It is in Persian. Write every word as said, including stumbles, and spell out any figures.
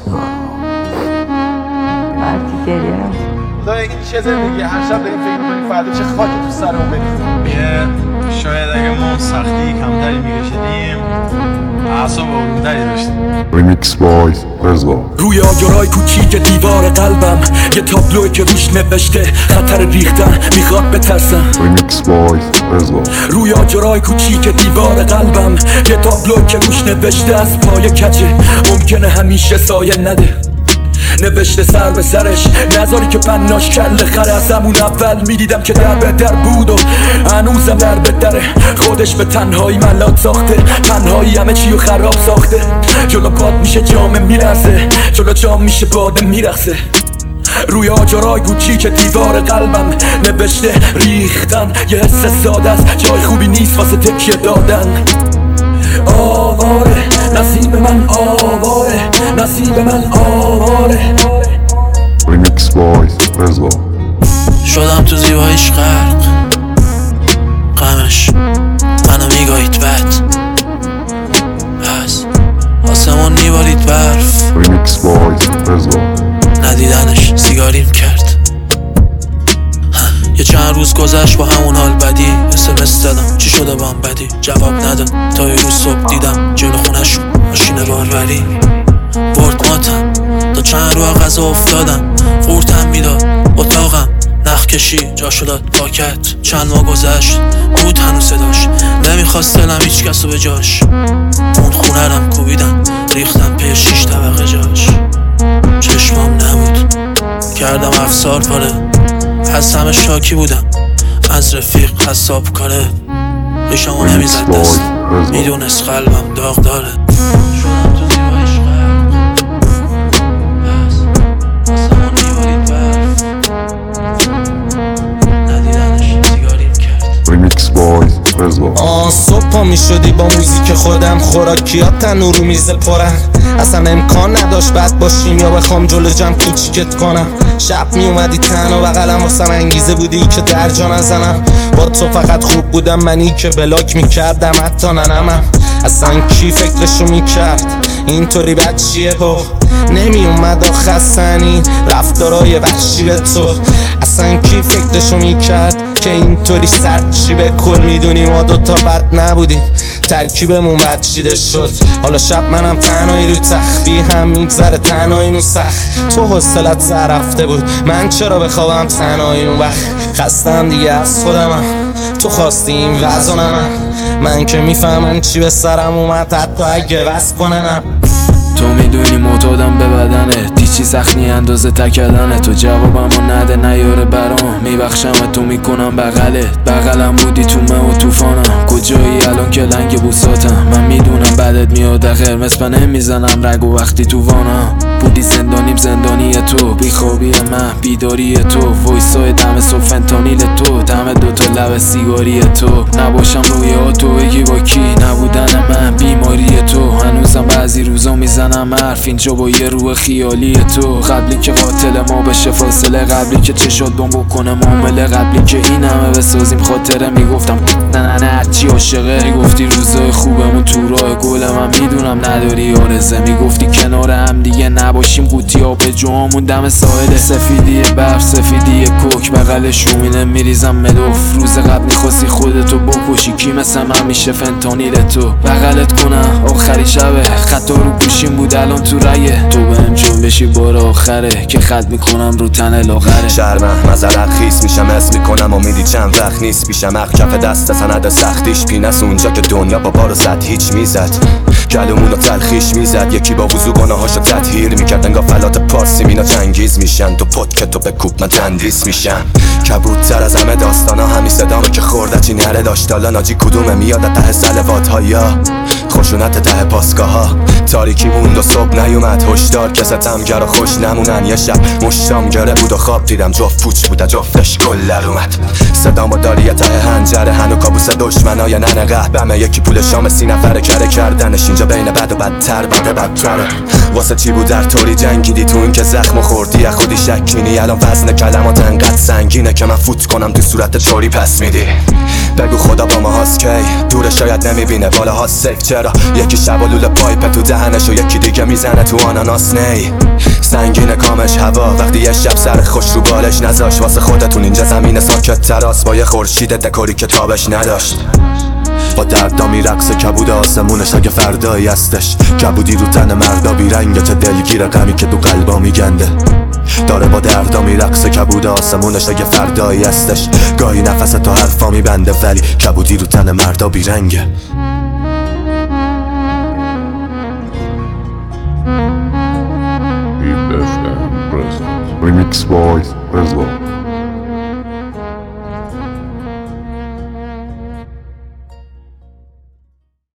برتی گریه نمیکنم. خدای این چه زندگی هر شب داریم فکر میکنیم فردا چه خاکی تو سرمون بریزیم. یه شاید اگه ما سختی کمتری میکشیدیم اعصاب آرومتری داشتیم. ریمیکس بای رضا. روی آجرای کوچیک دیوار قلبم یه تابلوی که روش نوشته خطر ریختن میخواد بترسم. ریمیکس بای رضا. روی آجرای کوچیک دیوار قلبم یه تابلوی که روش نوشته از پای کجه ممکنه همیشه سایه نده. نوشته سر به سرش نذاری که پناش کل خره. از همون اول میدیدم که در به در بود و هنوزم در به دره. خودش به تنهایی ملات ساخته، تنهایی همه چیو خراب ساخته. جلو پاد میشه جامه میرسه، جلو جام میشه باده میرخصه. روی آجرای کوچیک دیوار قلبم نوشته ریختن یه حس ساده است، جای خوبی نیست واسه تکیه دادن. آواره نصیب من، آواره نصیب من، آواره. ریمیکس بای رضا. شدم تو زیباییش غرق، غمش منو میگاهید بد، از آسمون میبارید برف. ریمیکس بای رضا. ندیدنش سیگاریم کرد. یه چند روز گذشت با همون حال بدی. اسمس دادم چی شده با هم بدی، جواب نداد تا یه روز صبح دیدم جلو خونش ماشین باروری برد ماتم. تا چند رو غذا افتادم قورتم میداد اتاقم نخ کشی جاشو داد پاکت. چند ماه گذشت بود هنوز صداش، نمیخواست دلم هیچ کسو به جاش. اون خونه رم کوبیدم ریختم پی شیش طبقه جاش. چشمام نبود کردم افسار پاره، از همه شاکی بودم از رفیق حساب کاره. ریشمو نمیزد دست، میدونست قلبم داغ داره. شدم تو زیبایش غرق، از آسمون میبارید برف. ندیدنش سیگاریم کرد. ریمیکس بای رضا. آه صبح پا می شدی با موزیک خودم، خوراکیات تنور رو میز پرن. اصلا امکان نداشت بد باشیم یا بخوام جلو جمع کوچیکت کنم. شب می اومدی تنها بغلم واسم انگیزه بودی که درجا نزنم. با تو فقط خوب بودم منی که بلاک میکردم حتی ننمم. اصلا کی فکرشو میکرد اینطوری بد چیه با نمی اومد آخه سنی رفتارای وحشی به تو. اصلا کی فکرشو میکرد که اینطوری سرد چی به کل میدونی ما دوتا بد نبودیم، ترکیبمون بد چیده شد. حالا شب منم تنهایی رو تختی هم میگذره تنهایی نو سخت. تو حوصلت سر رفته بود من چرا بخوابم تنهایی اون وقت. خستم دیگه از خودمم، تو خواستی این وزنم. من که میفهمم چی به سرم اومد حتی اگه وز کننم. تو میدونی معتادم به بدنه، دیچی سخنی اندازه تکدنه. تو جوابمو نده نیاره برام، میبخشم تو میکنم بغلت. بغلم بودی تو من و توفانم، کجایی الان که لنگ بوساتم. من میدونم بدت میاد قرمز پنه میزنم رگ و وقتی تو وانم. بودی زندانیم زندانی تو، بیخوابی من بیداری تو. وایسای دم صبح فنتانیل تو، دم دوتا لب سیگاری تو. نباشم روی تو بگی با کی نبودن من بیماری تو. هنوزم بعضی روزا میزنم حرف اینجا با یه روح خیالی تو. قبلی که قاتل ما بشه فاصله، قبلی که چشات بام بکنه معامله، قبلی که این همه بسازیم خاطره. میگفتم نه نه نه هرچی عاشقه، میگفتی روزای خوبمون تو راه گل. من میدونم نداری آرزه، میگفتی کنار هم دیگه نباشیم قوطی آب جوامون دم ساحل. سفیدی برف سفیدی کوک بغل شومینه میریزم مدوف. روز قبل میخواستی خودتو بکشی، کی مثل من میشه فنتانیل تو. بغلت کنم آخری شبه، خطا رو گوشیم بود الان تو رایه. تو بهم چون بشی بار آخره که خط میکنم رو تن لاغره. شرمم مزرق خیس میشم اس میکنم امیدی چند وقت نیست پیشم. اخ کف دست سند سختیش پینس اونجا که دنیا با بار زد هیچ میزد. کلمونو تلخیش میزد، یکی با وضو گناهاشو تطهیر میکرد. انگار فلات پارسی مینا چنگیز میشن. تو پت که تو بکوب من تندیس میشم. کبودتر از همه داستانا همین صدامو که خوردچی نره داشت. حالا ناجی کدومه میاد ته سلوات ها یا خشونت ته پاسگاه ها. تاریکی موند و صبح نیومد هشدار که ستمگر و خوش نمونن. یه شب مشتام گره بود و خواب دیدم جفت پوچ بود جفتش گلر اومد. صدامو داری ته هنجره هنو کابوس دشمنای ننه قهبمه. یکی پول شام سی نفره کره کردنش اینجا بین بد و بدتر بده بدتره. واسه چی بود در طوری جنگیدی تو این که زخم خوردی یا خودی شکینی. الان وزن کلمات انقدر سنگینه که من فوت کنم تو صورت طوری پس میدی. بگو خدا با ما هاست کی دوره شاید نمیبینه بالا ها سیف چرا یکی شب و لوله پایپ تو دهنش و یکی دیگه میزنه تو آناناس نی سنگین کامش هوا وقتی یه شب سر خوش رو بالش نذاش واسه خودتون اینجا زمین ساکت تراس با یه خورشید دکوری که تابش نداشت با دردا میرقص کبود آسمونش اگه فردایی هستش کبودی رو تن مردا بیرنگه چه دلگیر غمی که تو قلبا میگنده داره با دردا میرقص کبود آسمونش اگه فردایی هستش گاهی نفس تا حرفا میبنده ولی کبودی رو تن مردا بیرنگه Deep F M present. Remix by Presgo.